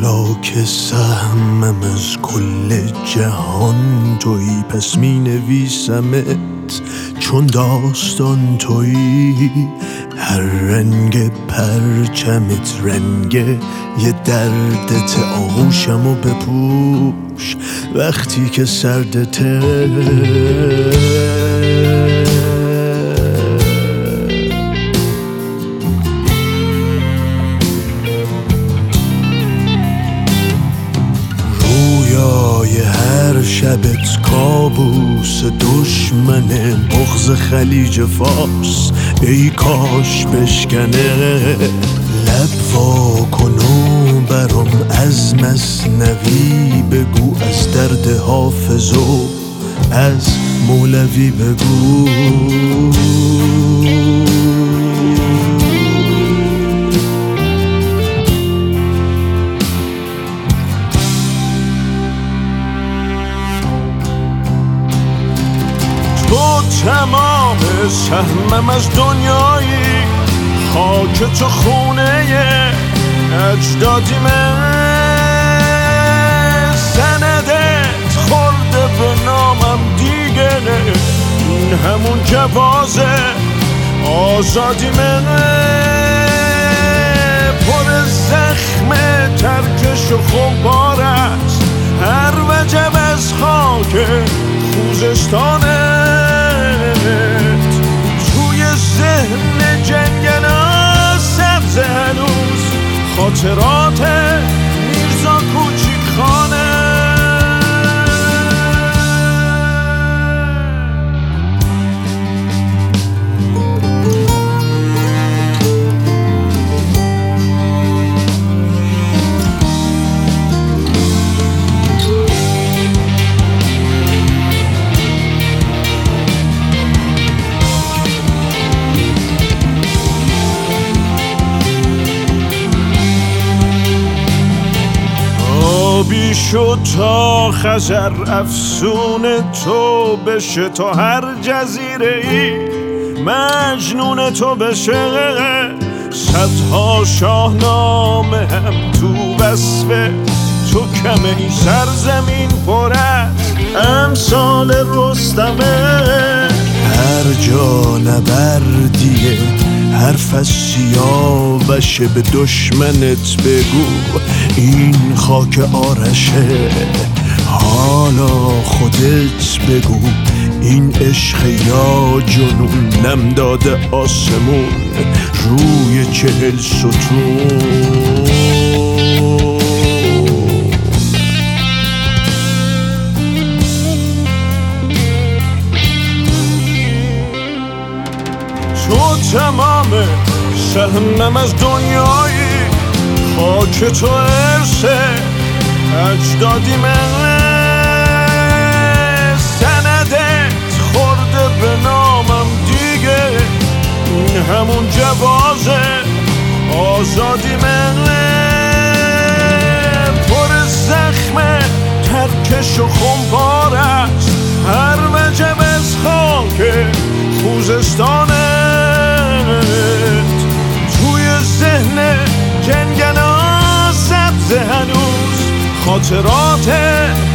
حالا که سهمم از کل جهان تویی، پس می نویسمت چون داستان تویی. هر رنگ پرچمت رنگ یه دردت، آغوشمو بپوش وقتی که سردته. هر شبت کابوس دشمنه، بغض خلیج فارس ای کاش بشکنه. لب وا کن و برام از مثنوی بگو، از درد حافظ و از مولوی بگو. تمام سهمم از دنیایی، خاک تو خونه اجدادیمه. سندت خورده به نامم دیگه، این همون جواز آزادیمه. پر زخم ترکش و خمپار است هر وجب از خاک خوزستانه. توی ذهن جنگلا سبز هنوز خاطرات میرزا کوچیک خانه. بی شد تا خزر افسون تو بشه، تا هر جزیره ای مجنون تو بشه. صدها شاهنامه هم تو وصف تو کمه، این سرزمین پر از امثال رستمه. هر جا نبردیه حرف از سیاوشه، به دشمنت بگو این خاک آرشه. حالا خودت بگو این عشق یا جنون، نم داده آسمون روی 40 ستون. تو تمام سهمم از دنیایی، خاک تو ارث اجدادیمه. سندت خورده به نامم دیگه، این همون جواز آزادیمه. پر زخم ترکش و خمپار است هر وجب از خاک خوزستانت. توی ذهن جنگلا سبز هنوز خاطرات